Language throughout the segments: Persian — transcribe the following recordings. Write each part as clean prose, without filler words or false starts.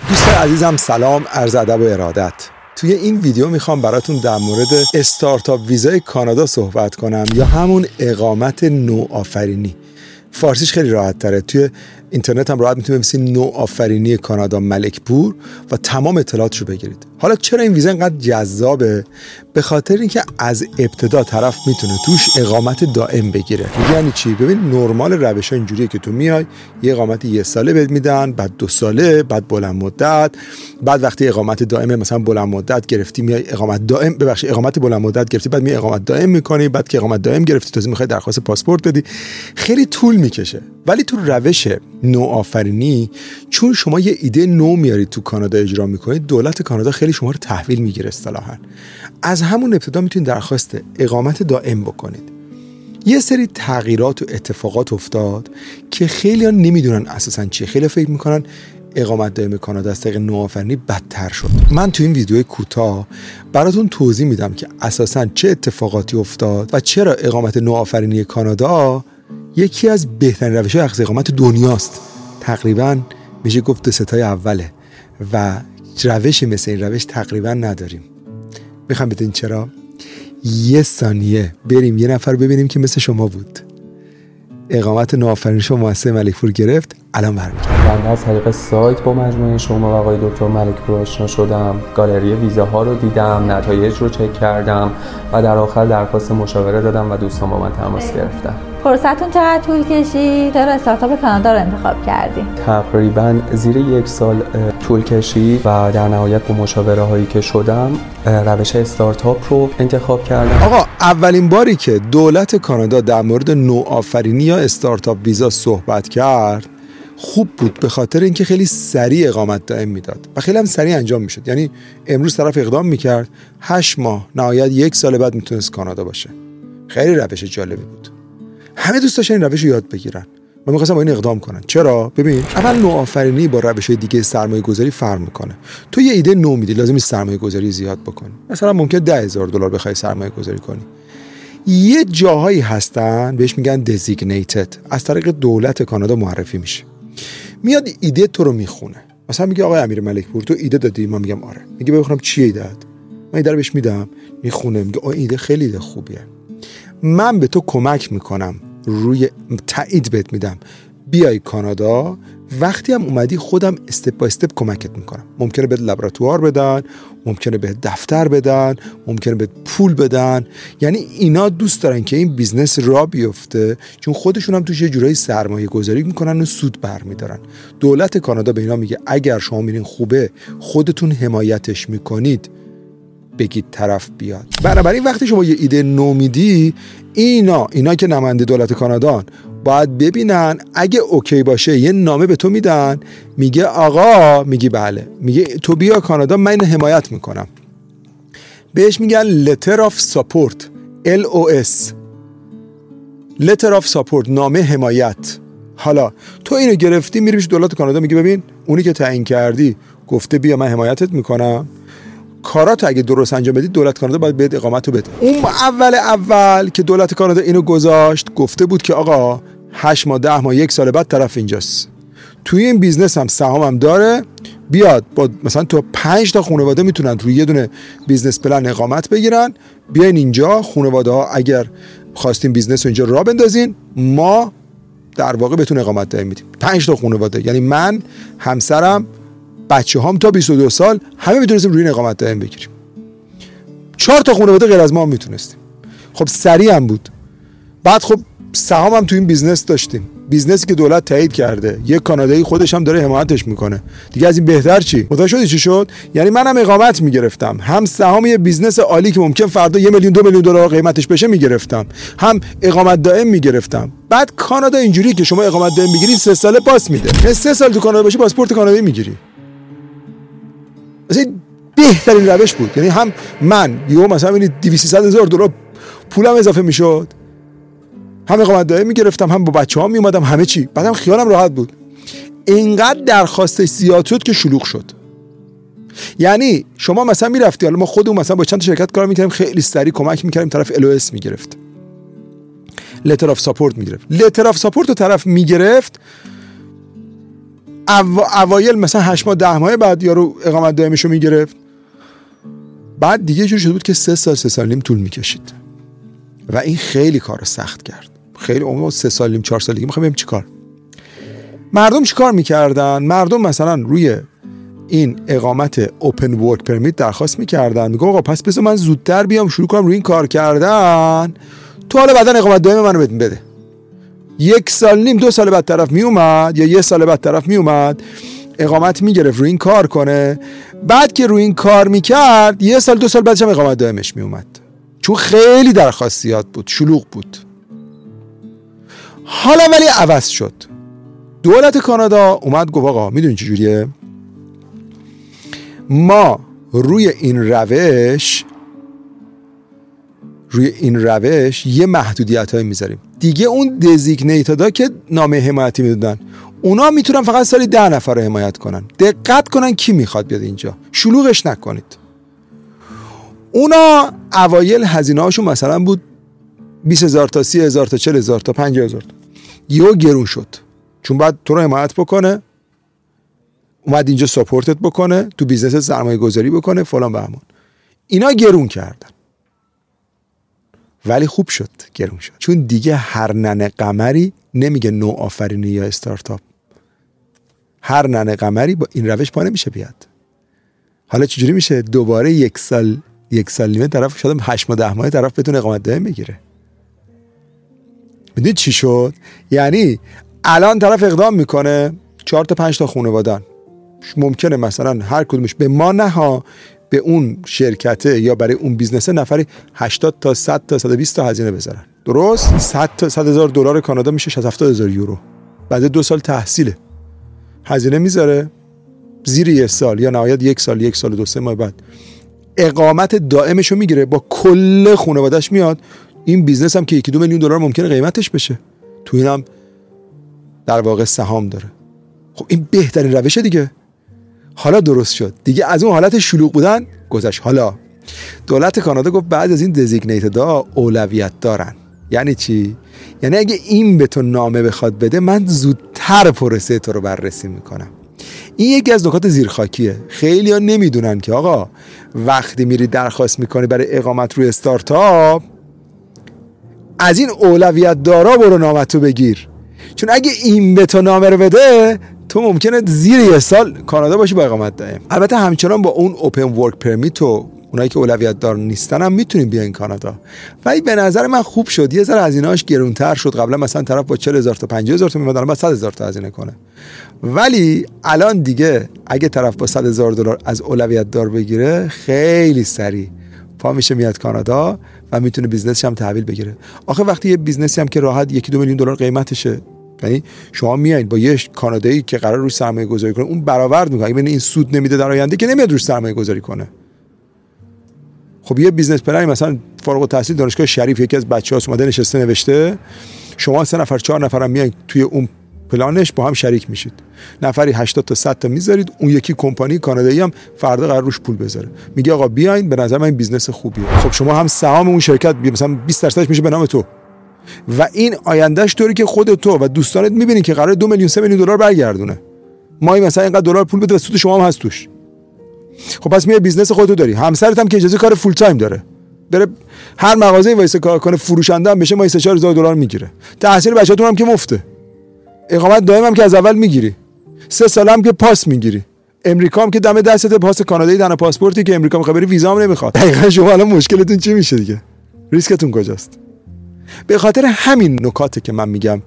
دوستان عزیزم سلام، عرض ادب و ارادت. توی این ویدیو میخوام براتون در مورد استارتاپ ویزای کانادا صحبت کنم یا همون اقامت نوآفرینی. فارسیش خیلی راحت تره. توی اینترنت هم راحت میتونید بنویسید نوآفرینی کانادا ملکپور و تمام اطلاعاتشو بگیرید. حالا چرا این ویزا اینقدر جذابه؟ به خاطر اینکه از ابتدا طرف میتونه توش اقامت دائم بگیره. یعنی چی؟ ببین نرمال روشا اینجوریه که تو میای یه اقامت 1 ساله بهت میدن، بعد 2 ساله، بعد بلند مدت، بعد وقتی اقامت دائمه مثلا بلند مدت گرفتی میای اقامت دائم، اقامت بلند مدت گرفتی بعد میای اقامت دائم میکنی، بعد که اقامت دائم گرفتی تازه میخوای درخواست پاسپورت بدی. خیلی طول میکشه. ولی تو روش نوآفرینی چون شما یه ایده نو میارید تو کانادا اجرا میکنید، دولت کانادا خیلی شما رو تحویل میگیره. اصطلاحاً از همون ابتدا میتونید درخواست اقامت دائم بکنید. یه سری تغییرات و اتفاقات افتاد که خیلی‌ها نمیدونن اساساً چیه. خیلی فکر میکنن اقامت دائم کانادا از طریق نوآفرینی بدتر شد. من تو این ویدیو کوتاه براتون توضیح میدم که اساساً چه اتفاقاتی افتاد و چرا اقامت نوآفرینی کانادا یکی از بهترین روش‌های اخذ اقامت دنیاست. تقریباً میشه گفت 2 تای اوله و روش مثل این روش تقریباً نداریم. میخوام بدین چرا؟ 1 ثانیه بریم یه نفر ببینیم که مثل شما بود اقامت نوآفرینیشو مؤسسه ملکپور گرفت. الان برمیگردم. من از طریق سایت با مجموعه شما و آقای دکتر ملکپور آشنا شدم. گالری ویزاها رو دیدم، نتایج رو چک کردم و در آخر درخواست مشاوره دادم و دوستان با من تماس گرفتن. پروسه‌تون چقدر طول کشید؟ چرا استارتاپ کانادا رو انتخاب کردید؟ تقریبا زیر 1 سال طول کشید و در نهایت با مشاوره هایی که شدم روش استارتاپ رو انتخاب کردم. آقا اولین باری که دولت کانادا در مورد نوآفرینی یا استارتاپ ویزا صحبت کرد خوب بود، به خاطر اینکه خیلی سریع اقامت دائم میداد و خیلی هم سریع انجام میشد. یعنی امروز طرف اقدام میکرد 8 ماه نهایت 1 سال بعد میتونست کانادا باشه. خیلی روش جالبی بود. همه دوست داشتن این روش رو یاد بگیرن و می‌خواستن با این اقدام کنن. چرا؟ ببین اول نوآفرینی با روش‌های دیگه سرمایه‌گذاری فرق می‌کنه. تو یه ایده نو میدی، لازم نیست سرمایه‌گذاری زیاد بکنی. مثلا ممکن $10,000 بخوای سرمایه‌گذاری کنی. یه جاهایی هستن بهش میگن designated، از طریق دولت کانادا معرفی میشه. میاد ایده تو رو میخونه. مثلا میگه آقای امیر ملکپور تو ایده دادی؟ من میگم آره. میگه بخونم چیه ایده‌ت؟ من ایده رو بهش میدم، میخونه، میگه آ ایده خیلی ایده خوبیه. من به تو کمک میکنم، روی تایید بهت میدم بیای کانادا. وقتی هم اومدی خودم استپ با استپ کمکت میکنم. ممکنه بهت لابراتوار بدن، ممکنه بهت دفتر بدن، ممکنه بهت پول بدن. یعنی اینا دوست دارن که این بیزنس را بیفته، چون خودشون هم توش یه جورایی سرمایه گذاری میکنن و سود برمیدارن. دولت کانادا به اینا میگه اگر شما میرین خوبه خودتون حمایتش میکنید، بگید طرف بیاد. بنابراین وقتی شما یه ایده نو میدی، اینا که نماینده دولت کانادا باید ببینن، اگه اوکی باشه یه نامه به تو میدن، میگه آقا، میگی بله، میگه تو بیا کانادا من حمایت میکنم. بهش میگن letter of support، LOS، letter of support، نامه حمایت. حالا تو اینو گرفتی میری پیش دولت کانادا، میگه ببین اونی که تعیین کردی گفته بیا من حمایتت میکنم، کارات اگه درست انجام بدید دولت کانادا باید بهت اقامت رو بده. اون اول که دولت کانادا اینو گذاشت گفته بود که آقا 8 ماه 10 ماه 1 سال بعد طرف اینجاست. توی این بیزنس هم سهامم داره، بیاد با مثلا تو 5 تا خانواده میتونن توی یه دونه بیزنس پلن اقامت بگیرن، بیاین اینجا. خانواده ها اگر خواستین بیزنس رو اینجا راه بندازین، ما در واقع بهتون اقامت دائم میدیم. 5 تا خانواده، یعنی من، همسرم، بچه هم تا 22 سال همه میتونستیم روی این اقامت دائم بگیریم. 4 تا خانواده غیر از ما هم میتونستیم. خب سریع هم بود. بعد خب سهام هم تو این بیزنس داشتیم، بیزنسی که دولت تایید کرده، یک کانادایی خودش هم داره حمایتش میکنه. دیگه از این بهتر چی؟ متوجه شدی چی شد؟ یعنی منم اقامت میگرفتم، هم سهام یه بیزنس عالی که ممکن فردا 1 میلیون 2 میلیون دلار قیمتش بشه میگرفتم، هم اقامت دائم میگرفتم. بعد کانادا اینجوری که شما اقامت دائم میگیری 3 ساله پاس میده. 3 سال تو کانادا باشی پاسپورت کانادایی میگیری. مثلا بهترین روش بود. یعنی هم من مثلا ببینید $200,000 پولم اضافه میشد، هم اقامت دائم میگرفتم، هم با بچه‌هام میومدم، همه چی. بعدم خیالم راحت بود. اینقدر درخواستش زیاد شد که شلوغ شد. یعنی شما مثلا میرفتی، حالا ما خودمون مثلا با چند تا شرکت کار میکردیم، خیلی سریع کمک میکردیم، طرف LOS میگرفت، letter of support میگرفت. letter of support رو طرف میگرفت، اوایل مثلا 8 ماه 10 ماه بعد یارو اقامت دائمیشو میگرفت، بعد دیگه جوری شده بود که 3 سال نیم طول میکشید و این خیلی کارو سخت کرد. خیلی اون 3 سال نیم 4 سال دیگه میخوام ببینیم چیکار. مردم چیکار میکردن؟ مردم مثلا روی این اقامت اوپن ورک پرمیت درخواست میکردن، میگم آقا پس بذار من زودتر بیام شروع کنم روی این کار کردن، تو حالا بعدن اقامت دائم منو بده. 1 سال نیم 2 سال بعد طرف میومد یا 1 سال بعد طرف میومد اقامت میگرفت روی این کار کنه، بعد که روی این کار میکرد 1 سال 2 سال بعدش هم اقامت دائمش میومد، چون خیلی درخواستیات بود، شلوغ بود. حالا ولی عوض شد. دولت کانادا اومد گفت آقا میدونی چجوریه؟ ما روی این روش یه محدودیت‌هایی میذاریم. دیگه اون دزیگنیتدا که نامه حمایتی میدادن اونا میتونن فقط سالی 10 نفر رو حمایت کنن. دقت کنن کی میخواد بیاد اینجا، شلوغش نکنید. اونا اوایل هزینه هاشون مثلا بود 20,000 تا 30,000 تا 40,000 تا 50,000 تا، یهو گرون شد چون بعد تو رو حمایت بکنه، اومد اینجا ساپورتت بکنه، تو بیزنس سرمایه گذاری بکنه فلان بهمان. اینا گرون کردن ولی خوب شد گرون شد، چون دیگه هر ننه قمری نمیگه نوآفرینی یا استارتاپ. هر ننه قمری با این روش پا نمیشه بیاد. حالا چجوری میشه دوباره 1 سال نیمه طرف شاید 8 ماه 10 ماه طرف بتونه اقامت دائم بگیره؟ میدونید چی شد؟ یعنی الان طرف اقدام میکنه 4 تا 5 تا خانواده‌ان، ممکنه مثلا هر کدومش به ما نه به اون شرکته یا برای اون بیزنسه نفری 80 تا 100 تا 120 تا هزینه بذارن. درست 100,000 دلار کانادا میشه 60,000 یورو. بعد 2 سال تحصیله هزینه میذاره، زیر 1 سال یا نهایت 1 سال 1 سال و 2-3 ماه بعد اقامت دائمشو میگیره، با کل خانواده‌اش میاد. این بیزنس هم که 1-2 میلیون دلار ممکنه قیمتش بشه، تو اینم در واقع سهام داره. خب این بهترین روشه دیگه. حالا درست شد دیگه، از اون حالت شلوغ بودن گذشت. حالا دولت کانادا گفت بعد از این دزیگنیتدا اولویت دارن. یعنی چی؟ یعنی اگه این به تو نامه بخواد بده، من زودتر پروسه تو رو بررسی میکنم. این یکی از نکات زیرخاکیه. خیلی ها نمیدونن که آقا وقتی میری درخواست میکنی برای اقامت روی استارتاپ، از این اولویت دارا برو نامه تو بگیر، چون اگه این به تو نامه رو بده تو ممکنه زیر 1 سال کانادا باشی با اقامت دائم. البته همچنان با اون اوپن ورک پرمیت و اونایی که اولویت دار نیستن هم میتونیم بیاین کانادا. ولی به نظر من خوب شد، یه ذره هزینه‌اش گرونتر شد. قبلا مثلا طرف با 40,000 تا 50,000 تا میمد، الان با 100,000 تا هزینه کنه. ولی الان دیگه اگه طرف با 100,000 دلار از اولویت دار بگیره، خیلی سریع پا میشه میاد کانادا و میتونه بیزنسش هم تحویل بگیره. آخه وقتی یه بیزنسی هم که راحت 1-2 میلیون دلار قیمتشه، یعنی شما میایین با یه کانادایی که قرار روش سرمایه گذاری کنه، اون برآورد میکنه. اگه این سود نمیده در آینده که نمیاد روش سرمایه گذاری کنه. خب یه بیزنس پلن مثلا فارغ التحصیل دانشگاه شریف یکی از بچه‌هاست اومده نشسته نوشته، شما 3 نفر 4 نفر هم میایین توی اون پلانش با هم شریک میشید، نفری 80 تا 100 تا میذارید، اون یکی کمپانی کانادایی هم فردا قرار روش پول بذاره، میگه آقا بیاین به نظر من این بیزنس خوبیه. خب شما هم سهام اون شرکت مثلا 20% میشه به نام تو و این آیندهش طوری که خود تو و دوستانت میبینین که قراره 2 میلیون 3 میلیون دلار برگردونه، ماهی مثلا اینقدر دلار پول بده و سود شما هم هست توش. خب پس میای بیزنس خودتو داری، همسرت هم که اجازه کار فول تایم داره، بره هر مغازه‌ای وایسه کار کنه، فروشنده هم بشه، ماهی 3-4 دلار میگیره، تحصیل بچه‌تون هم که مفته، اقامت دائم هم که از اول میگیری، 3 سال هم که پاس میگیری، امریکا هم که دم دستت پاس کانادایی دنا پاسپورتی که امریکا میخواد بری ویزا هم نمیخواد. دقیقاً شما الان مشکلتون چی میشه دیگه؟ ریسکتون کجاست؟ به خاطر همین نکاته که من میگم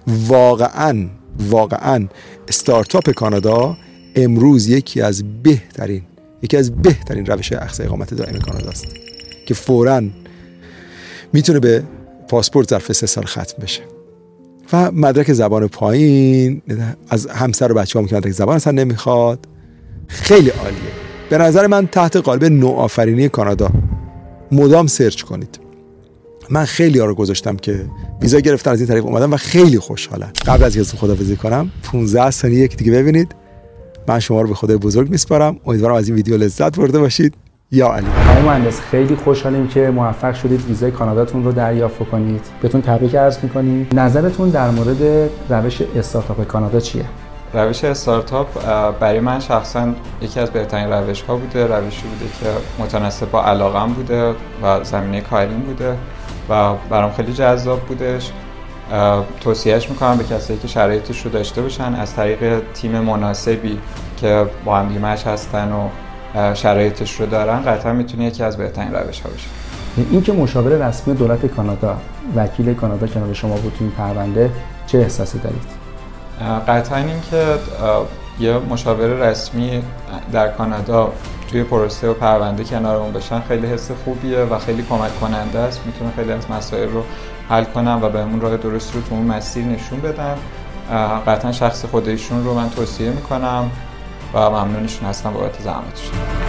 واقعاً استارتاپ کانادا امروز یکی از بهترین روش اخذ اقامت دائم کانادا است که فوراً میتونه به پاسپورت ظرف 3 سال ختم بشه و مدرک زبان پایین از همسر و بچه‌ها که مدرک زبان اصلا نمیخواد. خیلی عالیه. به نظر من تحت قالب نوآفرینی کانادا مدام سرچ کنید. من خیلی ها رو گذاشتم که ویزا گرفتن از این طریق اومدم و خیلی خوشحالم. قبل از اینکه خداحافظی کنم 15 ثانیه یک دیگه ببینید. من شما رو به خدای بزرگ میسپارم. امیدوارم از این ویدیو لذت برده باشید. یا علی. آقای مهندس خیلی خوشحالیم که موفق شدید ویزای کاناداتون رو دریافت کنید. بهتون تبریک عرض می‌کنیم. نظرتون در مورد روش استارتاپ کانادا چیه؟ روش استارتاپ برای من شخصا یکی از بهترین روش‌ها بوده، روشی بوده که متناسب با علاقه‌ام بوده و زمینه کاریم بوده و برام خیلی جذاب بودش. توصیهش میکنم به کسایی که شرایطش رو داشته باشن از طریق تیم مناسبی که با هم مچ هستن و شرایطش رو دارن، قطعا میتونه یکی از بهترین روش‌ها باشه. این که مشاور رسمی دولت کانادا، وکیل کانادا کنار شما بود تو این پرونده، چه احساسی دارید؟ قطعا این که یه مشاور رسمی در کانادا توی پروسه و پرونده کنارمون باشن خیلی حس خوبیه و خیلی کمک کننده است. میتونه خیلی از مسائل رو حل کنن و بهمون راه درست رو تو اون مسیر نشون بدن. قطعا شخص خودشون رو من توصیه میکنم و ممنونشون هستم بابت زحمتشون.